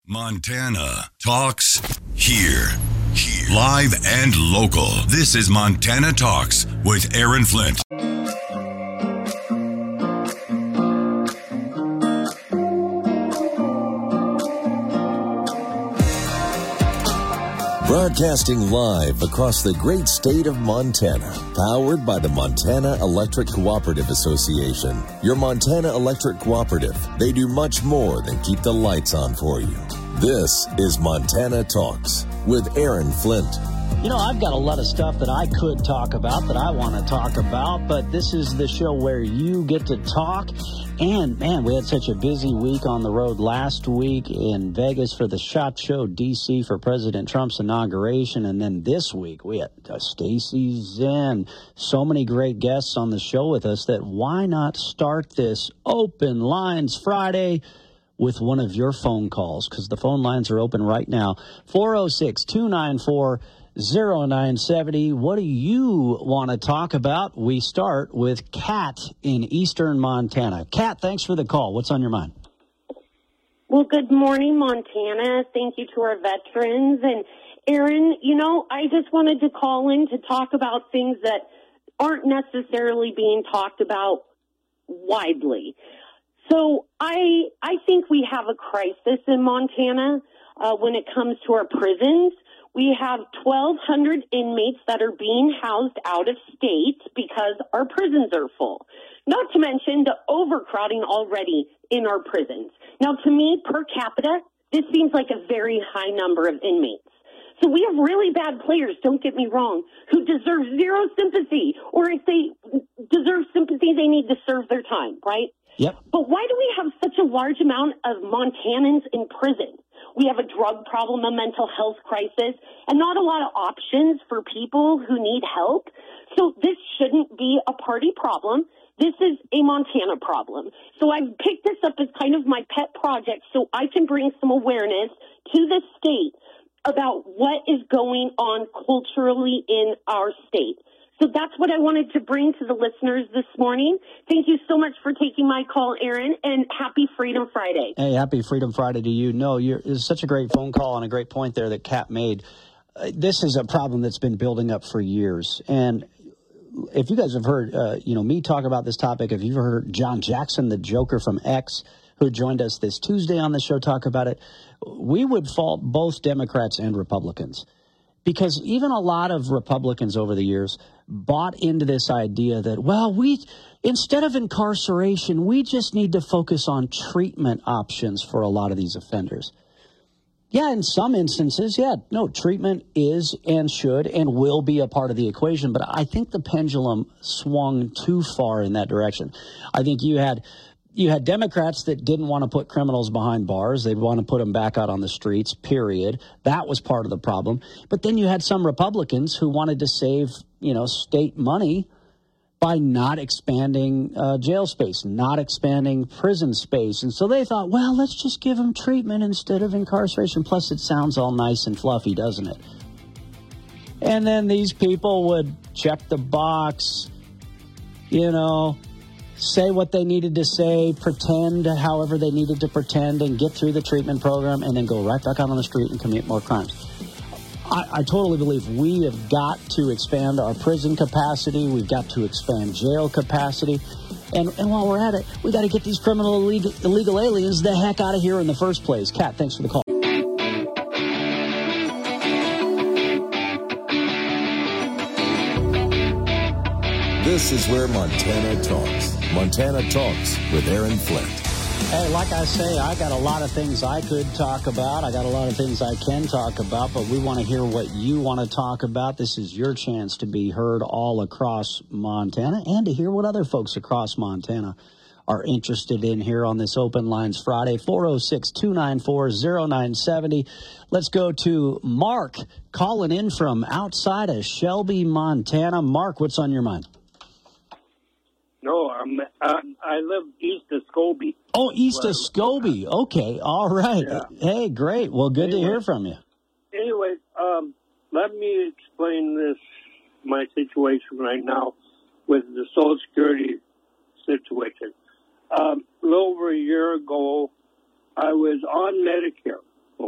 Montana Talks here. Live and local. This is Montana Talks with Aaron Flint. Broadcasting live across the great state of Montana, powered by the Montana Electric Cooperative Association. Your Montana Electric Cooperative. They do much more than keep the lights on for you. This is Montana Talks with Aaron Flint. You know, I've got a lot of stuff that I could talk about, that I want to talk about, but this is the show where you get to talk. And, man, we had such a busy week on the road last week in Vegas for the SHOT Show, D.C. for President Trump's inauguration. And then this week we had Stacy Zinn, so many great guests on the show with us that why not start this Open Lines Friday with one of your phone calls, because the phone lines are open right now. 406-294-0970. What do you want to talk about? We start with Kat in eastern Montana. Kat, thanks for the call. What's on your mind? Well, good morning, Montana. Thank you to our veterans. And Aaron, you know, I just wanted to call in to talk about things that aren't necessarily being talked about widely. So I think we have a crisis in Montana when it comes to our prisons. We have 1,200 inmates that are being housed out of state because our prisons are full. Not to mention the overcrowding already in our prisons. Now, to me, per capita, this seems like a very high number of inmates. So we have really bad players, don't get me wrong, who deserve zero sympathy. Or if they deserve sympathy, they need to serve their time, right? Yep. But why do we have such a large amount of Montanans in prison? We have a drug problem, a mental health crisis, and not a lot of options for people who need help. So this shouldn't be a party problem. This is a Montana problem. So I've picked this up as kind of my pet project so I can bring some awareness to the state about what is going on culturally in our state. So that's what I wanted to bring to the listeners this morning. Thank you so much for taking my call, Aaron, and happy Freedom Friday. Hey, happy Freedom Friday to you. No, it's such a great phone call and a great point there that Kat made. This is a problem that's been building up for years. And if you guys have heard, me talk about this topic, if you've heard John Jackson, the Joker from X, who joined us this Tuesday on the show, talk about it, we would fault both Democrats and Republicans. Because even a lot of Republicans over the years bought into this idea that, well, instead of incarceration, we just need to focus on treatment options for a lot of these offenders. Yeah, in some instances, treatment is and should and will be a part of the equation. But I think the pendulum swung too far in that direction. I think you had Democrats that didn't want to put criminals behind bars. They'd want to put them back out on the streets, period. That was part of the problem. But then you had some Republicans who wanted to save, state money by not expanding jail space, not expanding prison space. And so they thought, well, let's just give them treatment instead of incarceration. Plus, it sounds all nice and fluffy, doesn't it? And then these people would check the box, say what they needed to say, pretend however they needed to pretend, and get through the treatment program, and then go right back out on the street and commit more crimes. I totally believe we have got to expand our prison capacity. We've got to expand jail capacity. And while we're at it, we got to get these criminal illegal aliens the heck out of here in the first place. Kat, thanks for the call. This is where Montana talks. Montana Talks with Aaron Flint. Hey, like I say, I got a lot of things I could talk about. I got a lot of things I can talk about, but we want to hear what you want to talk about. This is your chance to be heard all across Montana and to hear what other folks across Montana are interested in here on this Open Lines Friday. 406-294-0970. Let's go to Mark calling in from outside of Shelby, Montana. Mark, what's on your mind? No, I live east of Scobie. Oh, east of Scobie. Okay, all right. Yeah. Hey, great. Well, good to hear from you. Anyway, let me explain my situation right now with the Social Security situation. A little over a year ago, I was on Medicare,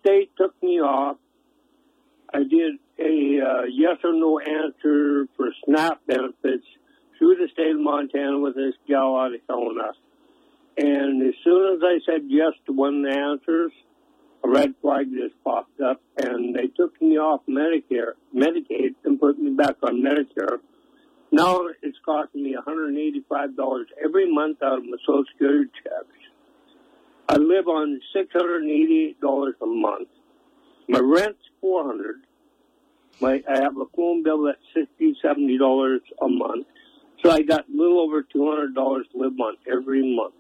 state took me off. I did a yes or no answer for SNAP benefits through the state of Montana with this gal out of Helena. And as soon as I said yes to one of the answers, a red flag just popped up, and they took me off Medicaid, and put me back on Medicare. Now it's costing me $185 every month out of my Social Security checks. I live on $688 a month. My rent's $400. I have a phone bill that's $60, $70 a month. So I got a little over $200 to live on every month.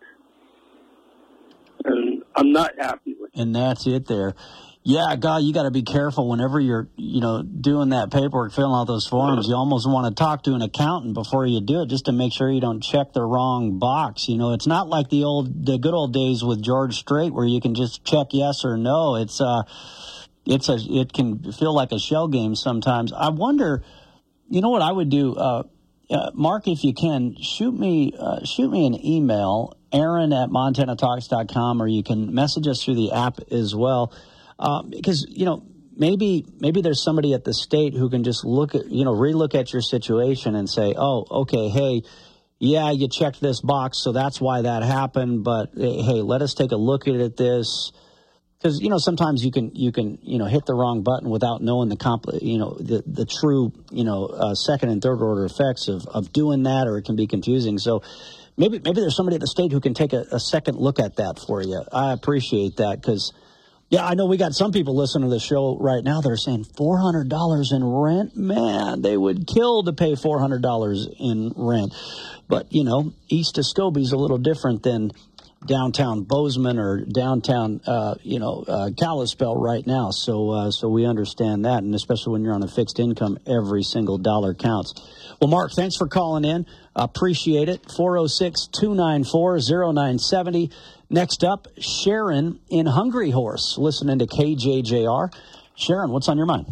And I'm not happy with it. And that's it there. Yeah, God, you got to be careful whenever you're, doing that paperwork, filling out those forms. You almost want to talk to an accountant before you do it, just to make sure you don't check the wrong box. It's not like the good old days with George Strait where you can just check yes or no. It can feel like a shell game sometimes. I wonder, what I would do, Mark, if you can, shoot me an email, Aaron@MontanaTalks.com, or you can message us through the app as well. Because, maybe there's somebody at the state who can just relook at your situation and say, oh, okay, hey, yeah, you checked this box, so that's why that happened. But hey, let us take a look at this. Because, sometimes you can hit the wrong button without knowing the true, second and third order effects of doing that, or it can be confusing. So maybe there's somebody at the state who can take a second look at that for you. I appreciate that because, yeah, I know we got some people listening to the show right now that are saying $400 in rent. Man, they would kill to pay $400 in rent. But, East Escobe's a little different than downtown Bozeman or downtown, Kalispell right now. So we understand that, and especially when you're on a fixed income, every single dollar counts. Well, Mark, thanks for calling in. Appreciate it. 406-294-0970. Next up, Sharon in Hungry Horse, listening to KJJR. Sharon, what's on your mind?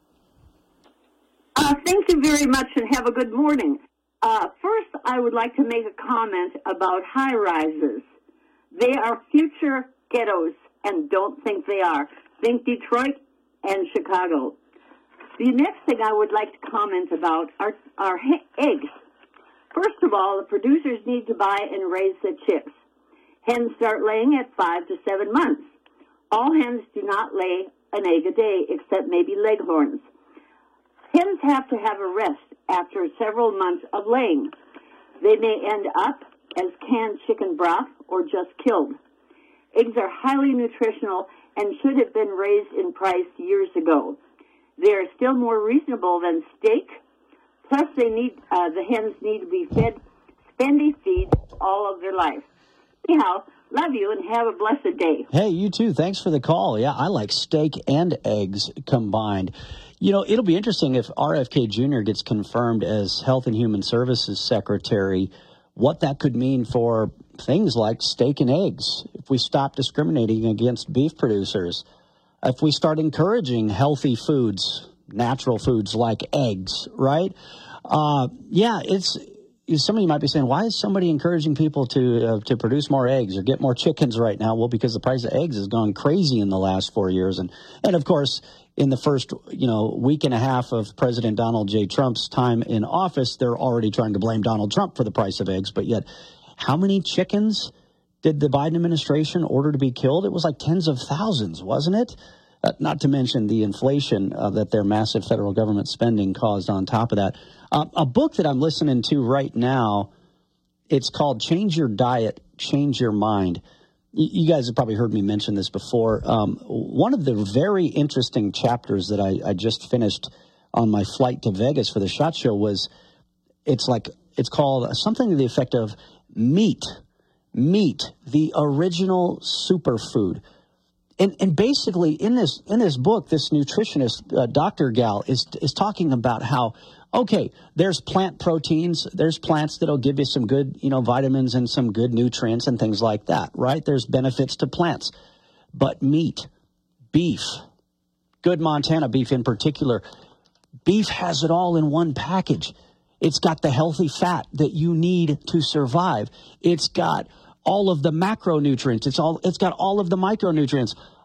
Thank you very much, and have a good morning. First, I would like to make a comment about high-rises. They are future ghettos, and don't think they are. Think Detroit and Chicago. The next thing I would like to comment about are eggs. First of all, the producers need to buy and raise the chicks. Hens start laying at 5 to 7 months. All hens do not lay an egg a day, except maybe leghorns. Hens have to have a rest after several months of laying. They may end up as canned chicken broth or just killed. Eggs are highly nutritional and should have been raised in price years ago. They are still more reasonable than steak. Plus, the hens need to be fed spendy feed all of their life. Anyhow, love you and have a blessed day. Hey, you too. Thanks for the call. Yeah, I like steak and eggs combined. It'll be interesting if RFK Jr. gets confirmed as Health and Human Services Secretary, what that could mean for things like steak and eggs. If we stop discriminating against beef producers, if we start encouraging healthy foods, natural foods like eggs, right? Somebody might be saying, why is somebody encouraging people to produce more eggs or get more chickens right now? Well, because the price of eggs has gone crazy in the last 4 years. And of course, in the first, week and a half of President Donald J. Trump's time in office, they're already trying to blame Donald Trump for the price of eggs. But yet, how many chickens did the Biden administration order to be killed? It was like tens of thousands, wasn't it? Not to mention the inflation that their massive federal government spending caused on top of that. A book that I'm listening to right now, it's called Change Your Diet, Change Your Mind. You guys have probably heard me mention this before. One of the very interesting chapters that I just finished on my flight to Vegas for the SHOT Show was, it's called something to the effect of meat, the original superfood. And basically in this book, this nutritionist, Dr. Gal, is talking about how, okay, there's plant proteins, there's plants that'll give you some good, vitamins and some good nutrients and things like that, right? There's benefits to plants. But meat, beef, good Montana beef in particular, beef has it all in one package. It's got the healthy fat that you need to survive. It's got all of the macronutrients. It's got all of the micronutrients.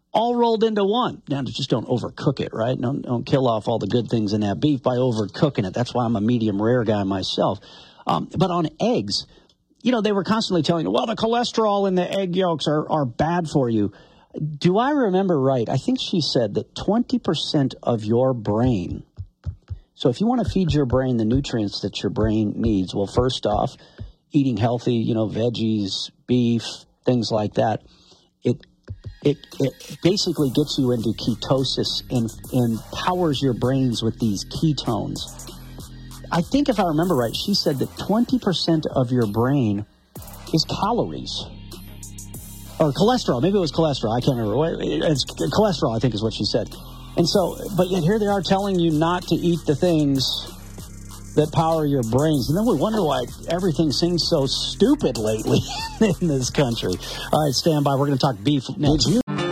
all rolled into one. Now, just don't overcook it, right? Don't kill off all the good things in that beef by overcooking it. That's why I'm a medium rare guy myself. But on eggs, they were constantly telling you, well, the cholesterol in the egg yolks are bad for you. Do I remember right? I think she said that 20% of your brain. So if you want to feed your brain the nutrients that your brain needs, well, first off, eating healthy, veggies, beef, things like that, it basically gets you into ketosis and powers your brains with these ketones. I think if I remember right, she said that 20% of your brain is calories. Or cholesterol. Maybe it was cholesterol. I can't remember. It's cholesterol, I think is what she said. And so, but yet here they are telling you not to eat the things that power your brains. And then we wonder why everything seems so stupid lately in this country. All right, stand by. We're going to talk beef next.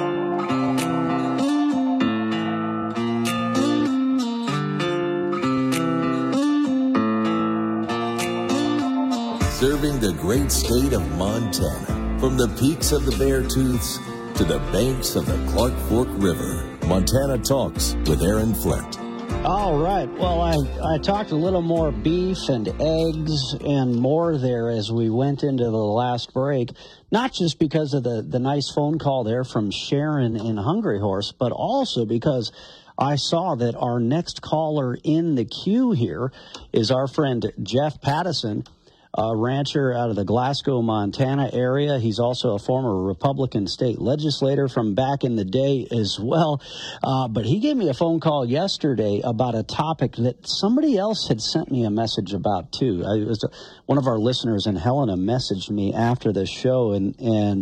Serving the great state of Montana, from the peaks of the Beartooths to the banks of the Clark Fork River. Montana Talks with Aaron Flint. All right. Well, I talked a little more beef and eggs and more there as we went into the last break, not just because of the nice phone call there from Sharon in Hungry Horse, but also because I saw that our next caller in the queue here is our friend Jeff Pattison, a rancher out of the Glasgow, Montana area. He's also a former Republican state legislator from back in the day as well. But he gave me a phone call yesterday about a topic that somebody else had sent me a message about, too. One of our listeners in Helena messaged me after the show, and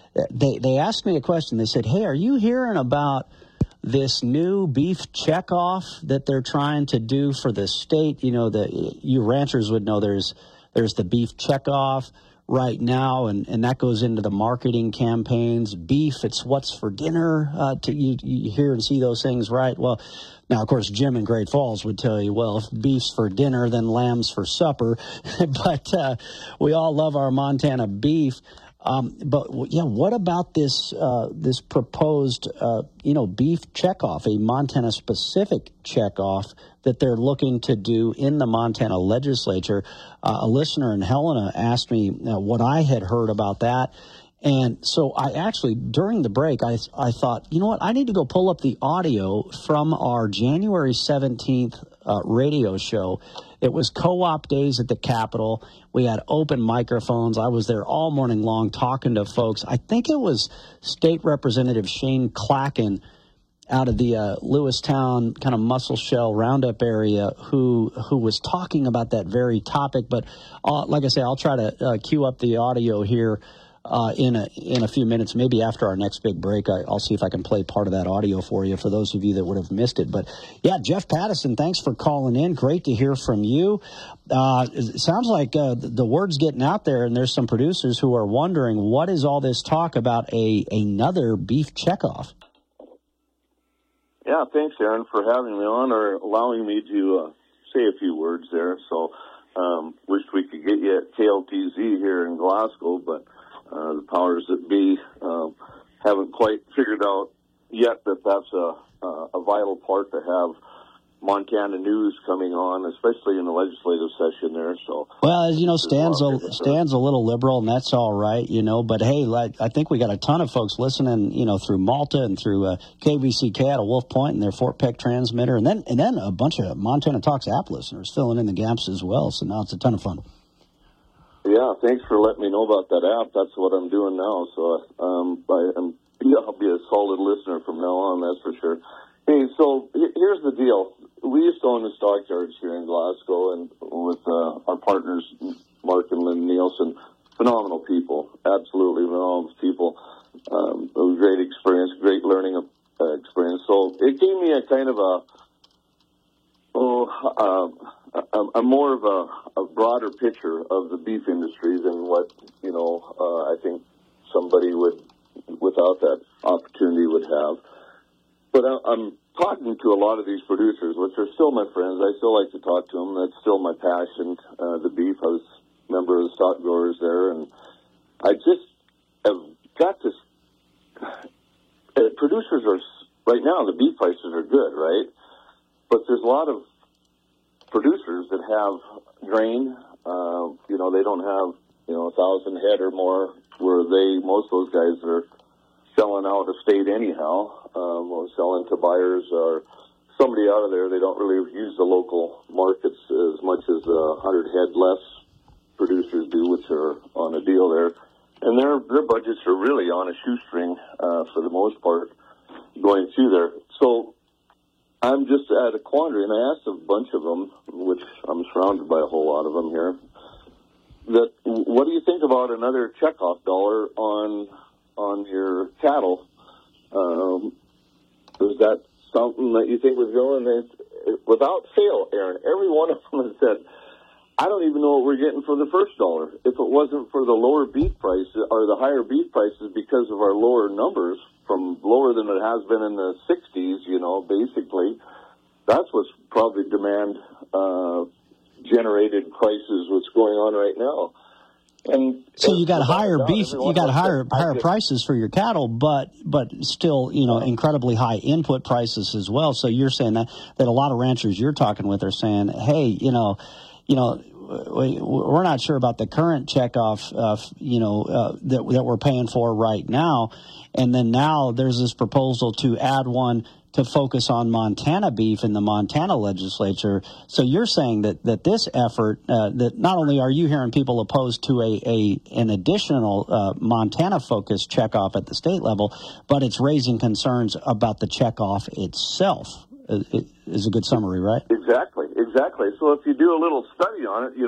they asked me a question. They said, hey, are you hearing about this new beef checkoff that they're trying to do for the state? You ranchers would know there's the beef checkoff right now, and that goes into the marketing campaigns. Beef, it's what's for dinner. You hear and see those things, right? Well, now, of course, Jim in Great Falls would tell you, well, if beef's for dinner, then lamb's for supper. But we all love our Montana beef. But yeah, what about this proposed beef checkoff, a Montana specific checkoff that they're looking to do in the Montana legislature? A listener in Helena asked me what I had heard about that. And so I actually, during the break, I thought, you know what, I need to go pull up the audio from our January 17th radio show. It was co-op days at the Capitol. We had open microphones. I was there all morning long talking to folks. I think it was State Representative Shane Clacken out of the Lewistown kind of Muscle Shell Roundup area who was talking about that very topic. But like I say, I'll try to queue up the audio here in a few minutes, maybe after our next big break. I'll see if I can play part of that audio for you, for those of you that would have missed it. But yeah, Jeff Pattison, thanks for calling in. Great to hear from you. It sounds like the word's getting out there, and there's some producers who are wondering, what is all this talk about another beef checkoff? Yeah, thanks, Aaron, for having me on or allowing me to say a few words there. So wish we could get you at KLTZ here in Glasgow, but the powers that be haven't quite figured out yet that that's a vital part to have Montana news coming on, especially in the legislative session there. So, well, as you know, Stan's a little liberal, and that's all right, But hey, I think we got a ton of folks listening, through Malta and through KVCK out of Wolf Point and their Fort Peck transmitter, and then a bunch of Montana Talks app listeners filling in the gaps as well. So now it's a ton of fun. Yeah, thanks for letting me know about that app. That's what I'm doing now. So I'll be a solid listener from now on, that's for sure. Hey, so here's the deal. We used to own the stockyards here in Glasgow, and with our partners, Mark and Lynn Nielsen, phenomenal people, absolutely phenomenal people. It was a great experience, great learning experience. So it gave me a kind of a more of a broader picture of the beef industry than what, I think somebody without that opportunity would have. But I'm talking to a lot of these producers, which are still my friends. I still like to talk to them. That's still my passion, the beef. I was a member of the stock growers there, and I just have got to producers are, right now, the beef prices are good, right? But there's a lot of producers that have grain, they don't have, 1,000 head or more, where most of those guys are selling out of state anyhow, or selling to buyers or somebody out of there. They don't really use the local markets as much as 100 head less producers do, which are on a deal there. And their budgets are really on a shoestring for the most part going through there. So I'm just at a quandary, and I asked a bunch of them, which I'm surrounded by a whole lot of them here, that what do you think about another checkoff dollar on your cattle? Is that something that you think was going? Without fail, Aaron, every one of them has said, I don't even know what we're getting for the first dollar. If it wasn't for the lower beef prices or the higher beef prices because of our lower numbers, from lower than it has been in the 60s, basically, that's what's probably demand generated prices, what's going on right now. And so you got higher beef, you got higher prices for your cattle, but still, incredibly high input prices as well. So you're saying that a lot of ranchers you're talking with are saying, hey, we're not sure about the current checkoff, that we're paying for right now. And then now there's this proposal to add one to focus on Montana beef in the Montana legislature. So you're saying that this effort, that not only are you hearing people opposed to an additional Montana-focused checkoff at the state level, but it's raising concerns about the checkoff itself. Is a good summary, right? Exactly. So if you do a little study on it,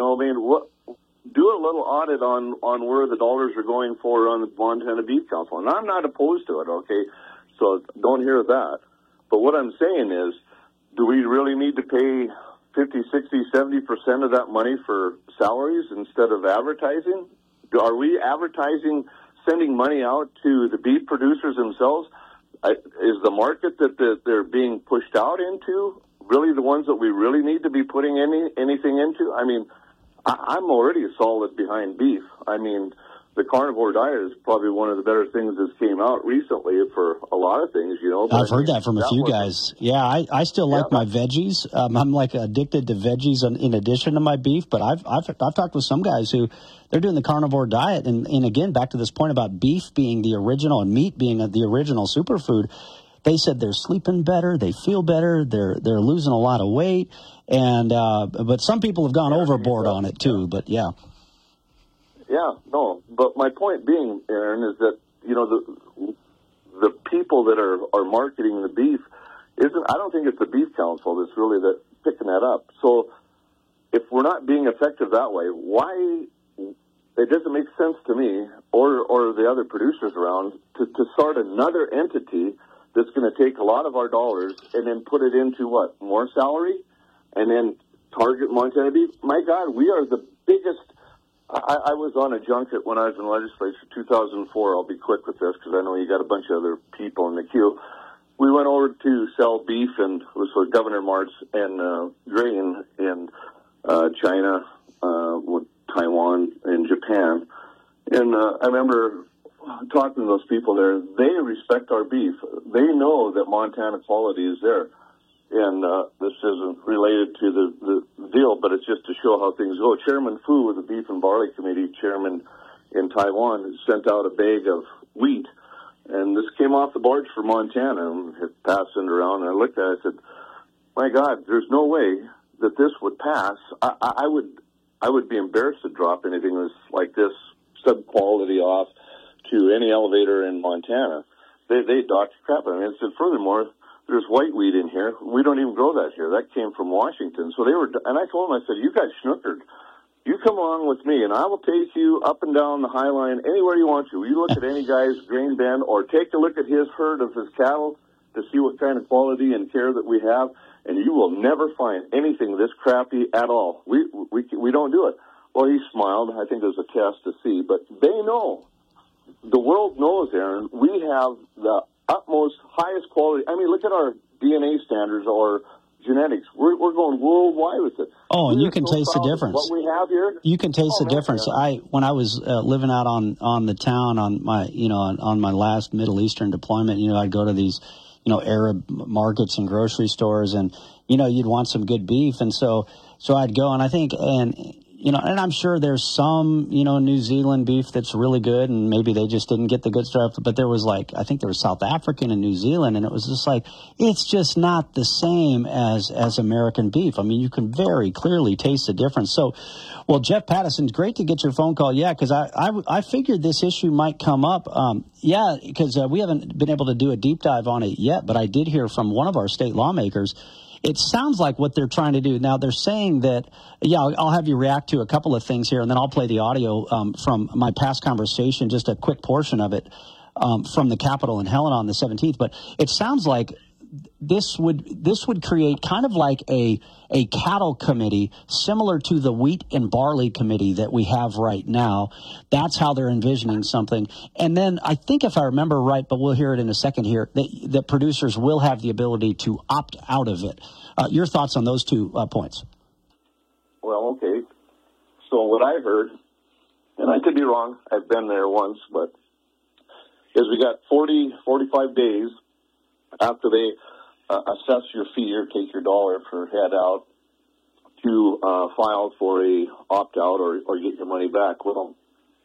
do a little audit on where the dollars are going for on the Montana Beef Council. And I'm not opposed to it, okay? So don't hear that. But what I'm saying is, do we really need to pay 50, 60, 70% of that money for salaries instead of advertising? Are we advertising, sending money out to the beef producers themselves? Is the market that they're being pushed out into really the ones that we really need to be putting anything into? I mean, I'm already solid behind beef. I mean, the carnivore diet is probably one of the better things that's came out recently for a lot of things, I've heard that from a few guys. Yeah, I still like my veggies. I'm like addicted to veggies in addition to my beef, but I've talked with some guys who they're doing the carnivore diet. And again, back to this point about beef being the original and meat being the original superfood, they said they're sleeping better, they feel better, they're losing a lot of weight. And but some people have gone overboard on it too, but yeah. Yeah, no, but my point being, Aaron, is that, the people that are marketing the beef I don't think it's the Beef Council that's really picking that up. So if we're not being effective that way, why, it doesn't make sense to me or the other producers around to start another entity that's going to take a lot of our dollars and then put it into what, more salary and then target Montana beef? My God, we are the biggest. I was on a junket when I was in the legislature, 2004. I'll be quick with this because I know you got a bunch of other people in the queue. We went over to sell beef, and it was for Governor Martz and grain in China, with Taiwan, and Japan. And I remember talking to those people there. They respect our beef. They know that Montana quality is there. And this isn't related to the deal, but it's just to show how things go. Chairman Fu of the Beef and Barley Committee, chairman in Taiwan, sent out a bag of wheat. And this came off the barge for Montana and it passed it around. And I looked at it and I said, my God, there's no way that this would pass. I would be embarrassed to drop anything that's like this sub-quality off to any elevator in Montana. They docked the crap out of it. And said, furthermore, there's white wheat in here. We don't even grow that here. That came from Washington. So and I told them, I said, you guys schnookered. You come along with me, and I will take you up and down the High Line anywhere you want to. You look at any guy's grain bin or take a look at his herd of his cattle to see what kind of quality and care that we have, and you will never find anything this crappy at all. We don't do it. Well, he smiled. I think it was a test to see, but they know. The world knows, Aaron. We have the utmost, highest quality. I mean, look at our DNA standards or genetics. We're going worldwide with it. Oh, and you can taste the difference. What we have here, you can taste the difference. When I was living out on the town on my on my last Middle Eastern deployment, I'd go to these Arab markets and grocery stores, and you'd want some good beef, and so I'd go, and I think and I'm sure there's some, New Zealand beef that's really good, and maybe they just didn't get the good stuff. But there was I think there was South African and New Zealand, and it was just it's just not the same as American beef. I mean, you can very clearly taste the difference. So, well, Jeff Pattison, great to get your phone call. Yeah, because I figured this issue might come up. Because we haven't been able to do a deep dive on it yet, but I did hear from one of our state lawmakers. It sounds like what they're trying to do. Now, they're saying that, I'll have you react to a couple of things here, and then I'll play the audio from my past conversation, just a quick portion of it from the Capitol in Helena on the 17th. But it sounds like this would create kind of like a cattle committee similar to the wheat and barley committee that we have right now. That's how they're envisioning something. And then I think, if I remember right, but we'll hear it in a second here, that producers will have the ability to opt out of it. Your thoughts on those 2 points? Well, okay. So what I heard, and I could be wrong, I've been there once, but is we got 45 days after they assess your fee or take your dollar per head out to file for a opt-out or get your money back. Well,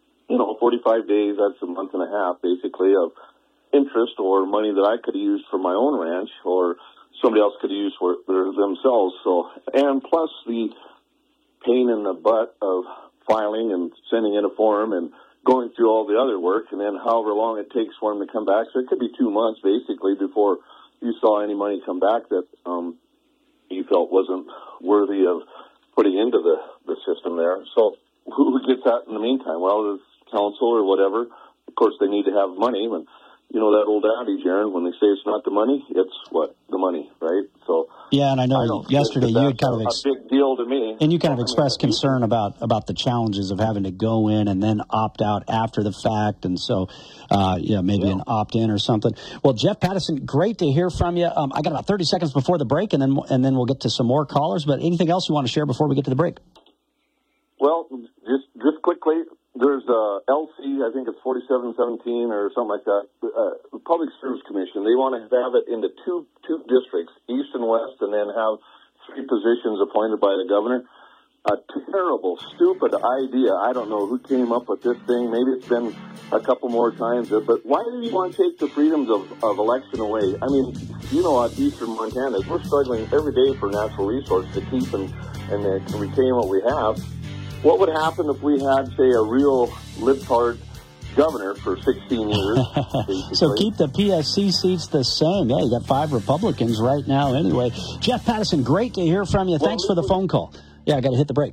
45 days, that's a month and a half, basically, of interest or money that I could have used for my own ranch or somebody else could have used for themselves. So, and plus the pain in the butt of filing and sending in a form and going through all the other work, and then however long it takes for them to come back. So it could be 2 months, basically, before you saw any money come back that you felt wasn't worthy of putting into the system there. So who gets that in the meantime? Well, the council or whatever. Of course, they need to have money. And that old adage, Aaron, when they say it's not the money, it's what? The money, right? So yeah, and I know yesterday you had kind of a big deal to me. And you kind of expressed concern about the challenges of having to go in and then opt out after the fact, and so maybe an opt-in or something. Well, Jeff Pattison, great to hear from you. I got about 30 seconds before the break, and then we'll get to some more callers. But anything else you want to share before we get to the break? Well, just quickly. There's LC, I think it's 4717 or something like that, the Public Service Commission. They want to have it into two districts, east and west, and then have 3 positions appointed by the governor. A terrible, stupid idea. I don't know who came up with this thing. Maybe it's been a couple more times. But why do you want to take the freedoms of election away? I mean, out eastern Montana, we're struggling every day for natural resources to keep and to retain what we have. What would happen if we had, say, a real libtard governor for 16 years? So keep the PSC seats the same. Yeah, you got 5 Republicans right now anyway. Jeff Pattison, great to hear from you. Thanks for the phone call. Yeah, I got to hit the break.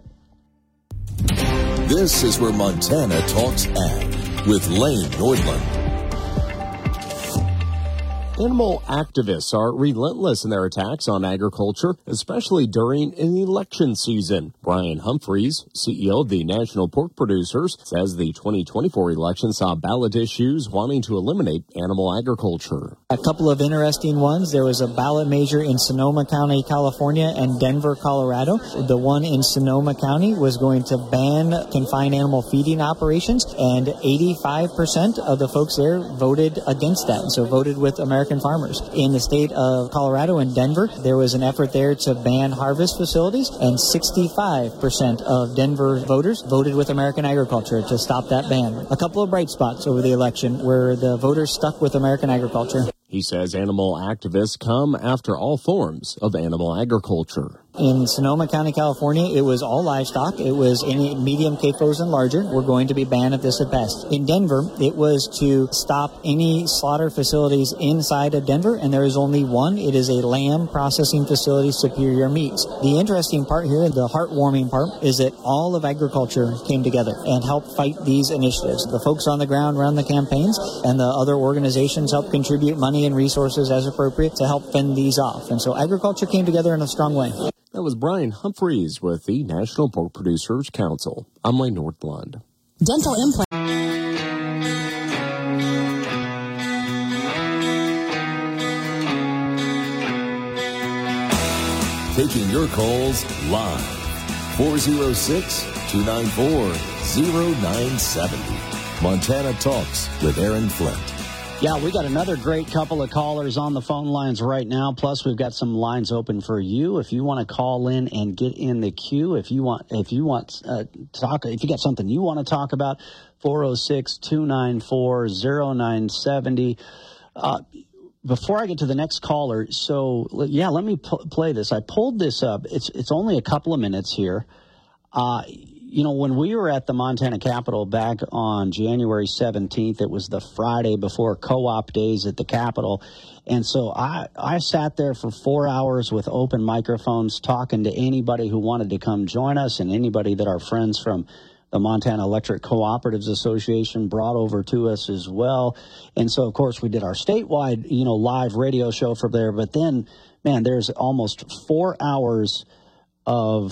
This is where Montana talks ag with Lane Nordlund. Animal activists are relentless in their attacks on agriculture, especially during an election season. Brian Humphreys, CEO of the National Pork Producers, says the 2024 election saw ballot issues wanting to eliminate animal agriculture. A couple of interesting ones. There was a ballot measure in Sonoma County, California, and Denver, Colorado. The one in Sonoma County was going to ban confined animal feeding operations, and 85% of the folks there voted against that, and so voted with American farmers. In the state of Colorado and Denver, there was an effort there to ban harvest facilities, and 65% of Denver voters voted with American agriculture to stop that ban. A couple of bright spots over the election where the voters stuck with American agriculture. He says animal activists come after all forms of animal agriculture. In Sonoma County, California, it was all livestock. It was any medium CAFOs and larger were going to be banned if this had passed. In Denver, it was to stop any slaughter facilities inside of Denver, and there is only one. It is a lamb processing facility, Superior Meats. The interesting part here, the heartwarming part, is that all of agriculture came together and helped fight these initiatives. The folks on the ground run the campaigns, and the other organizations help contribute money and resources as appropriate to help fend these off. And so agriculture came together in a strong way. That was Brian Humphreys with the National Pork Producers Council. I'm Lane Nordlund. Dental implant. taking your calls live. 406-294-0970. Montana Talks with Aaron Flint. Yeah, we got another great couple of callers on the phone lines right now. Plus, we've got some lines open for you if you want to call in and get in the queue. If you got something you want to talk about, 406-294-0970. Before I get to the next caller, let me play this. I pulled this up. It's only a couple of minutes here. When we were at the Montana Capitol back on January 17th, it was the Friday before Co-op Days at the Capitol. And so I sat there for 4 hours with open microphones talking to anybody who wanted to come join us and anybody that our friends from the Montana Electric Cooperatives Association brought over to us as well. And so, of course, we did our statewide, live radio show from there. But then, man, there's almost 4 hours of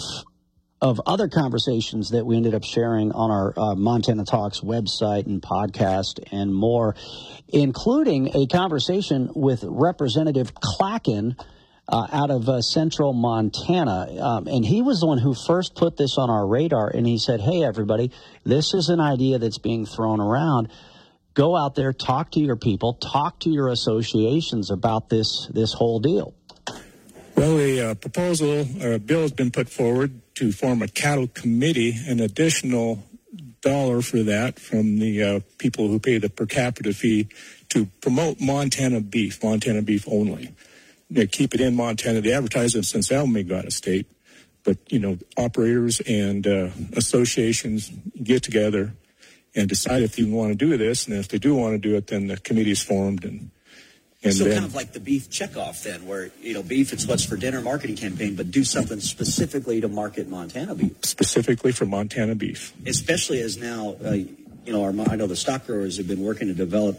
other conversations that we ended up sharing on our Montana Talks website and podcast and more, including a conversation with Representative Clacken out of central Montana. And he was the one who first put this on our radar, and he said, hey, everybody, this is an idea that's being thrown around. Go out there, talk to your people, talk to your associations about this whole deal. Well, a proposal or a bill has been put forward to form a cattle committee, an additional $1 for that from the people who pay the per capita fee to promote Montana beef only. Keep it in Montana. They advertise it since that may go out of state. But, operators and associations get together and decide if they want to do this. And if they do want to do it, then the committee is formed. And so kind of like the beef checkoff then, where, beef, it's what's for dinner marketing campaign, but do something specifically to market Montana beef. Specifically for Montana beef. Especially as now, I know the stock growers have been working to develop,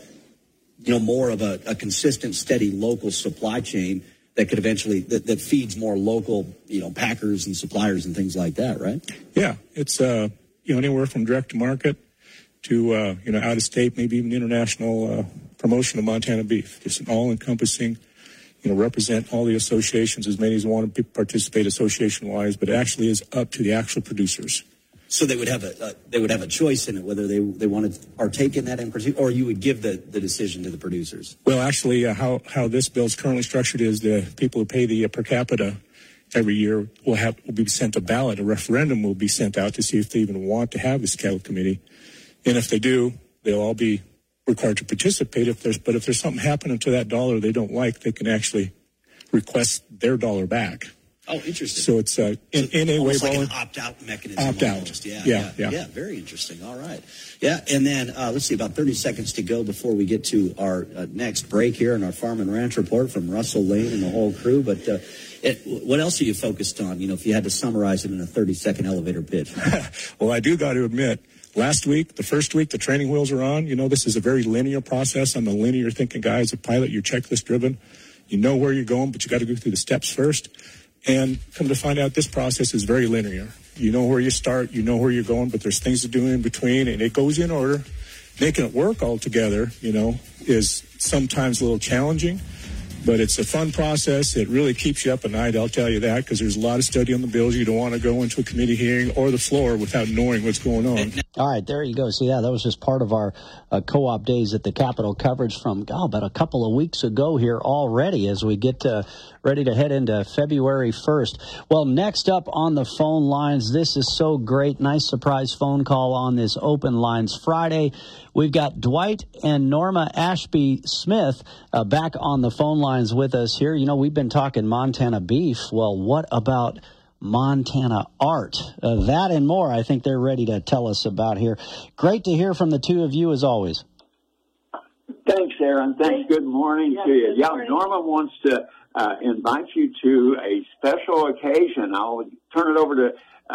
more of a consistent, steady local supply chain that could eventually, that feeds more local, packers and suppliers and things like that, right? Yeah, it's, anywhere from direct to market to, out of state, maybe even international promotion of Montana beef. Just an all-encompassing, represent all the associations, as many as want to participate association-wise, but it actually is up to the actual producers. So they would have a choice in it, whether they want to partake in that or you would give the decision to the producers. Well, actually, how this bill is currently structured is the people who pay the per capita every year will be sent a ballot. A referendum will be sent out to see if they even want to have this cattle committee, and if they do, they'll all be required to participate. If there's something happening to that $1 they don't like, they can actually request their $1 back. Oh, interesting. So it's in a way like an opt-out mechanism. Opt-out. Yeah, very interesting. All right. Yeah, and then let's see, about 30 seconds to go before we get to our next break here in our Farm and Ranch Report from Russell Lane and the whole crew. But what else are you focused on, if you had to summarize it in a 30-second elevator pitch? Well, I do got to admit, the first week, the training wheels are on. This is a very linear process. I'm a linear thinking guy. As a pilot, you're checklist driven. You know where you're going, but you got to go through the steps first. And come to find out, this process is very linear. You know where you start, you know where you're going, but there's things to do in between, and it goes in order. Making it work all together, is sometimes a little challenging, but it's a fun process. It really keeps you up at night, I'll tell you that, because there's a lot of study on the bills. You don't want to go into a committee hearing or the floor without knowing what's going on. All right, there you go. So, that was just part of our co-op days at the Capitol coverage from about a couple of weeks ago here already as we get ready to head into February 1st. Well, next up on the phone lines, this is so great. Nice surprise phone call on this Open Lines Friday. We've got Dwight and Norma Ashby Smith back on the phone lines with us here. We've been talking Montana beef. Well, what about Montana art? That and more, I think they're ready to tell us about here. Great to hear from the two of you as always. Thanks, Aaron. Thanks. Good morning to you. Yeah, Norma wants to invite you to a special occasion. I'll turn it over to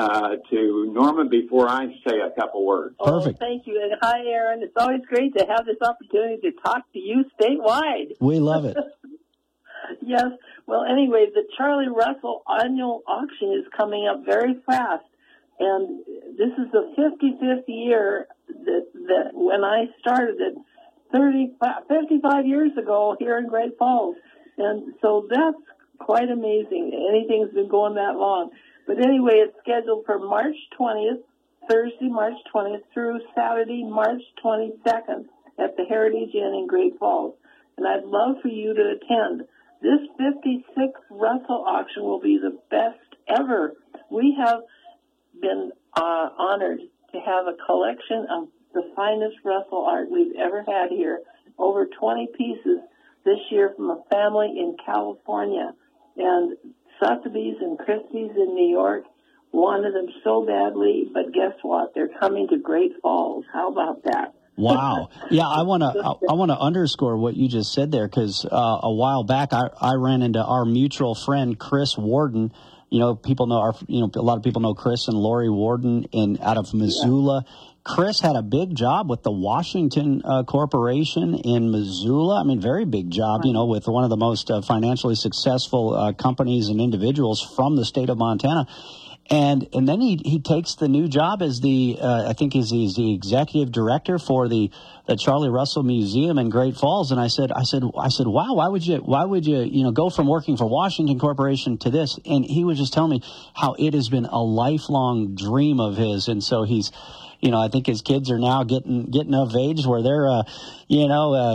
Norma before I say a couple words. Perfect. Oh, thank you. And hi, Aaron. It's always great to have this opportunity to talk to you statewide. We love it. Yes. Well, anyway, the Charlie Russell annual auction is coming up very fast. And this is the 55th year that when I started it 55 years ago here in Great Falls. And so that's quite amazing. Anything's been going that long. But anyway, it's scheduled for March 20th, Thursday, March 20th, through Saturday, March 22nd at the Heritage Inn in Great Falls. And I'd love for you to attend. This 56th Russell auction will be the best ever. We have been honored to have a collection of the finest Russell art we've ever had here. Over 20 pieces this year from a family in California. And Sotheby's and Christie's in New York wanted them so badly, but guess what? They're coming to Great Falls. How about that? Wow. Yeah, I want to underscore what you just said there, because a while back I ran into our mutual friend Chris Warden. You know, people know a lot of people know Chris and Lori Warden out of Missoula. Yeah. Chris had a big job with the Washington Corporation in Missoula. I mean, very big job, you know, with one of the most financially successful companies and individuals from the state of Montana. And then he takes the new job as I think he's the executive director for the Charlie Russell Museum in Great Falls. And I said, wow, why would you go from working for Washington Corporation to this? And he was just telling me how it has been a lifelong dream of his. And so he's, I think his kids are now getting of age where they're, getting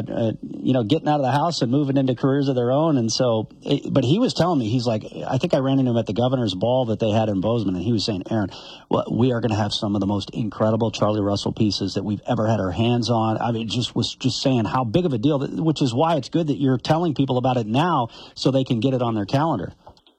out of the house and moving into careers of their own. And so, but he was telling me, he's like, I think I ran into him at the governor's ball that they had in Bozeman, and he was saying, Aaron, we are going to have some of the most incredible Charlie Russell pieces that we've ever had our hands on. I mean, was saying how big of a deal, which is why it's good that you're telling people about it now so they can get it on their calendar.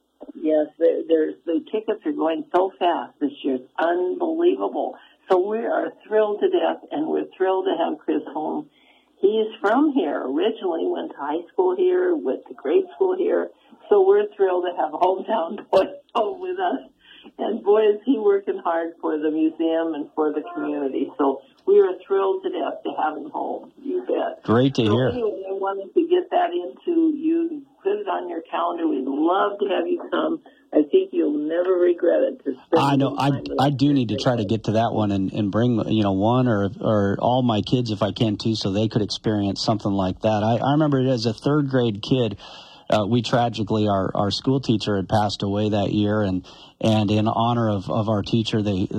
Yes, the tickets are going so fast this year. It's unbelievable. So we are thrilled to death, and we're thrilled to have Chris home. He's from here originally, went to high school here, went to grade school here. So we're thrilled to have a hometown boy home with us. And boy, is he working hard for the museum and for the community. So we are thrilled to death to have him home. You bet. Great to hear. Anyway, I wanted to get that into you, put it on your calendar. We'd love to have you come. I think you'll never regret it. I know. I do need to try to get to that one and bring one or all my kids if I can too, so they could experience something like that. I remember as a third grade kid, we tragically our school teacher had passed away that year, and in honor of our teacher, they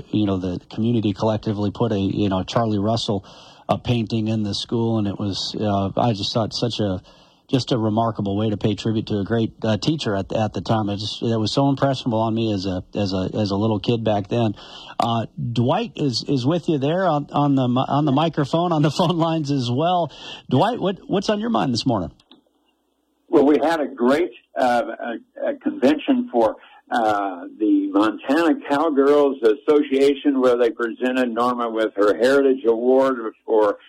the community collectively put a Charlie Russell painting in the school, and it was I just thought just a remarkable way to pay tribute to a great teacher at the time. It was so impressionable on me as a little kid back then. Dwight is with you there on the microphone, on the phone lines as well. Dwight, what's on your mind this morning? Well, we had a great convention for the Montana Cowgirls Association, where they presented Norma with her Heritage Award for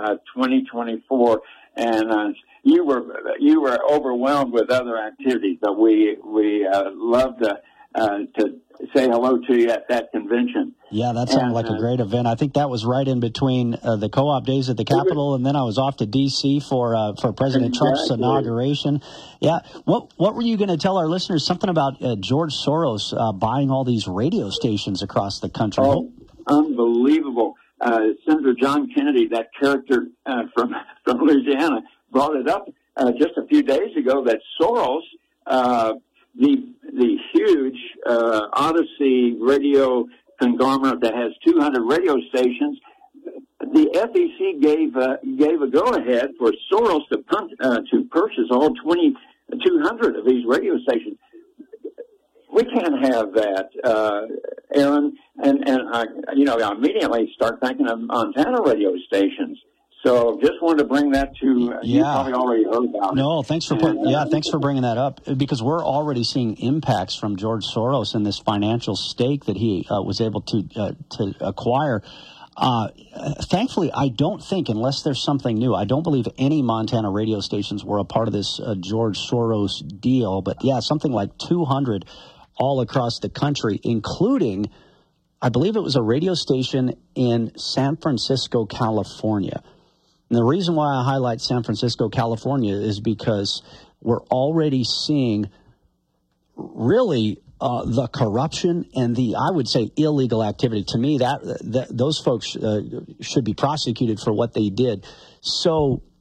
2024, and you were overwhelmed with other activities, but we love to say hello to you at that convention. Yeah, that sounded like a great event. I think that was right in between the co-op days at the Capitol, and then I was off to D.C. for President Trump's inauguration. Yeah, what were you going to tell our listeners? Something about George Soros buying all these radio stations across the country. Oh, unbelievable. Senator John Kennedy, that character from Louisiana, brought it up just a few days ago that Soros, the huge Odyssey radio conglomerate that has 200 radio stations, the FEC gave a go-ahead for Soros to purchase all 200 of these radio stations. We can't have that, Aaron, and I immediately start thinking of Montana radio stations. So just wanted to bring that to you. Probably already heard about it. No, thanks for bringing that up, because we're already seeing impacts from George Soros and this financial stake that he was able to acquire. Thankfully, I don't think, unless there's something new, I don't believe any Montana radio stations were a part of this George Soros deal. But yeah, something like 200 all across the country, including, I believe it was a radio station in San Francisco, California. And the reason why I highlight San Francisco, California is because we're already seeing really the corruption and I would say, illegal activity. To me, that those folks should be prosecuted for what they did. So,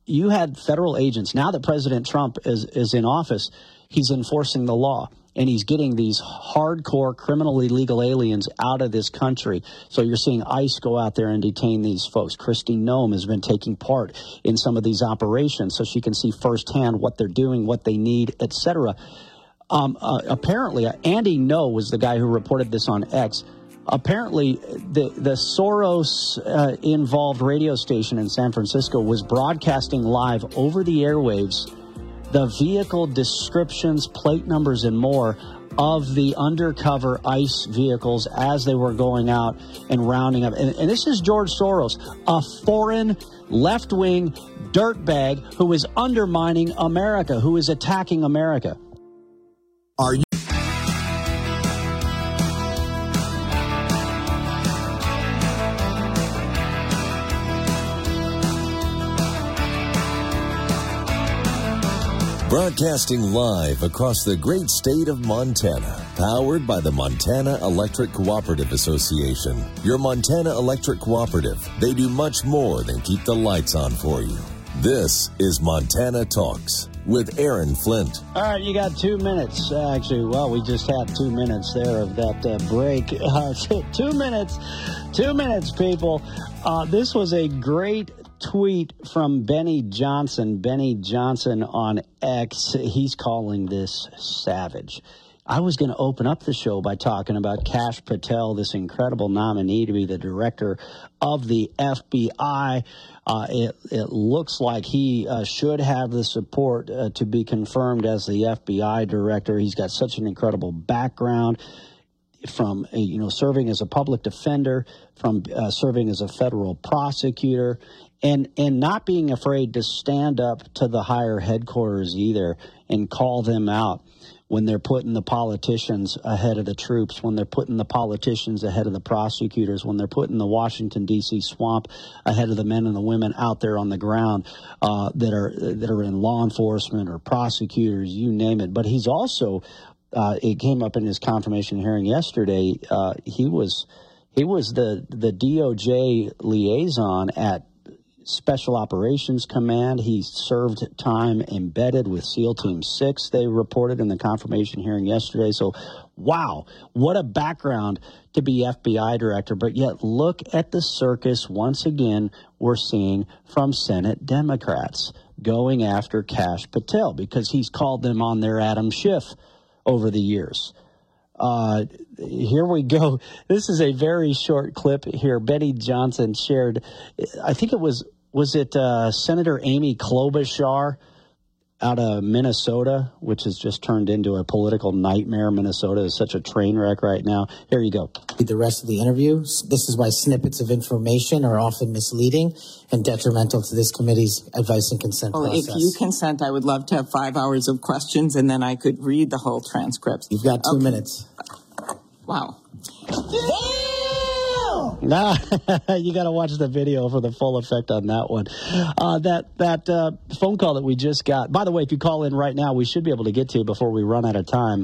you had federal agents. Now that President Trump is in office, he's enforcing the law. And he's getting these hardcore criminally illegal aliens out of this country. So you're seeing ICE go out there and detain these folks. Kristi Noem has been taking part in some of these operations so she can see firsthand what they're doing, what they need, etc. Apparently, Andy Ngo was the guy who reported this on X. Apparently, the Soros-involved radio station in San Francisco was broadcasting live over the airwaves the vehicle descriptions, plate numbers, and more of the undercover ICE vehicles as they were going out and rounding up. And this is George Soros, a foreign left-wing dirtbag who is undermining America, who is attacking America. Are you? Broadcasting live across the great state of Montana, powered by the Montana Electric Cooperative Association. Your Montana Electric Cooperative. They do much more than keep the lights on for you. This is Montana Talks with Aaron Flint. All right, you got 2 minutes. Actually, well, we just had 2 minutes there of that break. 2 minutes, people. This was a great tweet from Benny Johnson. Benny Johnson on X. He's calling this savage. I was going to open up the show by talking about Kash Patel, this incredible nominee to be the director of the FBI. It looks like he should have the support to be confirmed as the FBI director. He's got such an incredible background from, serving as a public defender, from serving as a federal prosecutor, and not being afraid to stand up to the higher headquarters either and call them out when they're putting the politicians ahead of the troops, when they're putting the politicians ahead of the prosecutors, when they're putting the Washington, D.C. swamp ahead of the men and the women out there on the ground that are in law enforcement or prosecutors, you name it. But he's also, it came up in his confirmation hearing yesterday, he was the DOJ liaison at Special Operations Command. He served time embedded with SEAL Team 6, they reported in the confirmation hearing yesterday. So, wow, what a background to be FBI director. But yet, look at the circus once again we're seeing from Senate Democrats going after Kash Patel because he's called them on their Adam Schiff over the years. Here we go. This is a very short clip here. Benny Johnson shared, I think it was Senator Amy Klobuchar out of Minnesota, which has just turned into a political nightmare. Minnesota is such a train wreck right now. Here you go. The rest of the interview. This is why snippets of information are often misleading and detrimental to this committee's advice and consent process. If you consent, I would love to have 5 hours of questions, and then I could read the whole transcript. You've got 2 minutes. Wow. Nah, you got to watch the video for the full effect on that one. That phone call that we just got. By the way, if you call in right now, we should be able to get to you before we run out of time.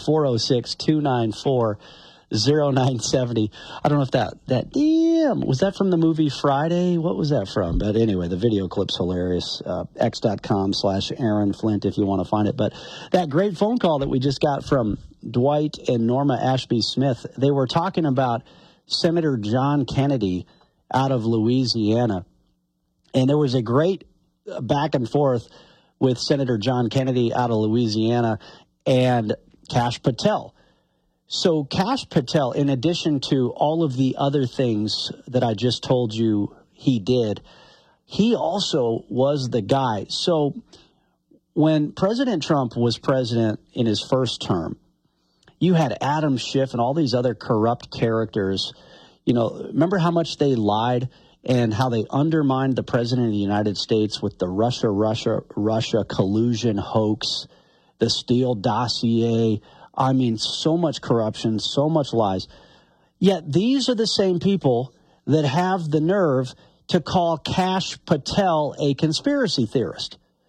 406-294-0970. I don't know if that was that from the movie Friday? What was that from? But anyway, the video clip's hilarious. X.com/Aaron Flint if you want to find it. But that great phone call that we just got from Dwight and Norma Ashby Smith, they were talking about Senator John Kennedy out of Louisiana. And there was a great back and forth with Senator John Kennedy out of Louisiana and Kash Patel. So Kash Patel, in addition to all of the other things that I just told you he did, he also was the guy. So when President Trump was president in his first term, you had Adam Schiff and all these other corrupt characters. Remember how much they lied and how they undermined the president of the United States with the Russia collusion hoax, the Steele dossier. I mean, so much corruption, so much lies. Yet these are the same people that have the nerve to call Kash Patel a conspiracy theorist.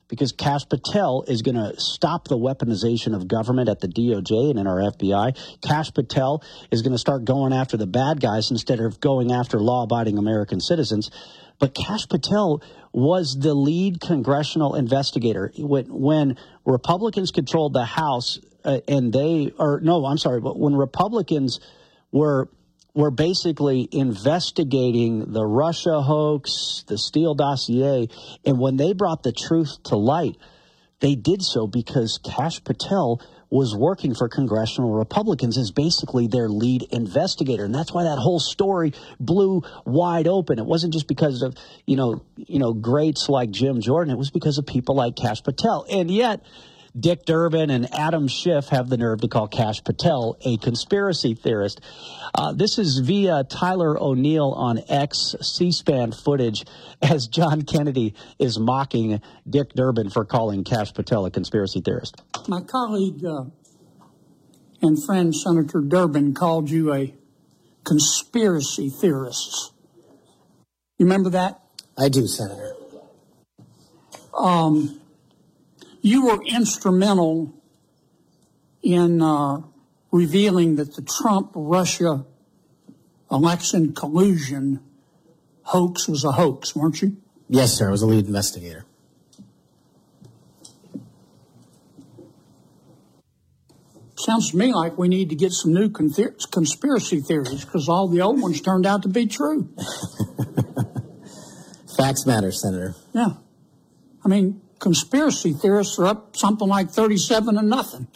because Kash Patel is going to stop the weaponization of government at the DOJ and in our FBI. Kash Patel is going to start going after the bad guys instead of going after law-abiding American citizens. But Kash Patel was the lead congressional investigator. When Republicans controlled the House but when Republicans were basically investigating the Russia hoax, the Steele dossier, and when they brought the truth to light, they did so because Kash Patel was working for congressional Republicans as basically their lead investigator. And that's why that whole story blew wide open. It wasn't just because of, greats like Jim Jordan. It was because of people like Kash Patel. And yet Dick Durbin and Adam Schiff have the nerve to call Kash Patel a conspiracy theorist. This is via Tyler O'Neill on X, C-SPAN footage as John Kennedy is mocking Dick Durbin for calling Kash Patel a conspiracy theorist. My colleague and friend Senator Durbin called you a conspiracy theorist. You remember that? I do, Senator. You were instrumental in revealing that the Trump-Russia election collusion hoax was a hoax, weren't you? Yes, sir. I was a lead investigator. Sounds to me like we need to get some new conspiracy theories because all the old ones turned out to be true. Facts matter, Senator. Yeah. I mean, conspiracy theorists are up something like 37-0.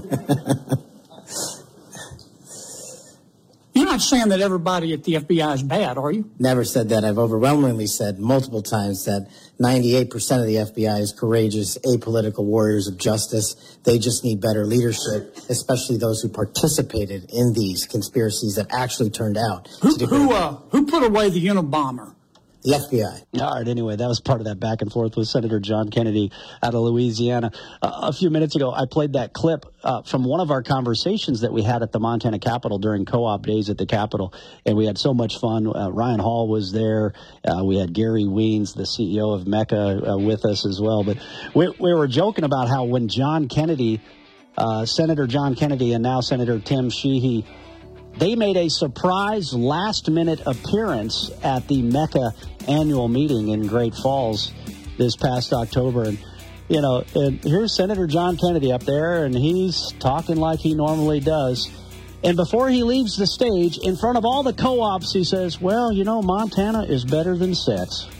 You're not saying that everybody at the FBI is bad, are you? Never said that. I've overwhelmingly said multiple times that 98% of the FBI is courageous, apolitical warriors of justice. They just need better leadership, especially those who participated in these conspiracies that actually turned out. Who put away the Unabomber? The FBI. All right, anyway, that was part of that back and forth with Senator John Kennedy out of Louisiana. A few minutes ago, I played that clip from one of our conversations that we had at the Montana Capitol during co-op days at the Capitol, and we had so much fun. Ryan Hall was there. We had Gary Weens, the CEO of Mecca, with us as well. But we were joking about how when John Kennedy, Senator John Kennedy and now Senator Tim Sheehy, they made a surprise last-minute appearance at the Mecca annual meeting in Great Falls this past October. And, and here's Senator John Kennedy up there, and he's talking like he normally does. And before he leaves the stage, in front of all the co-ops, he says, well, Montana is better than sex.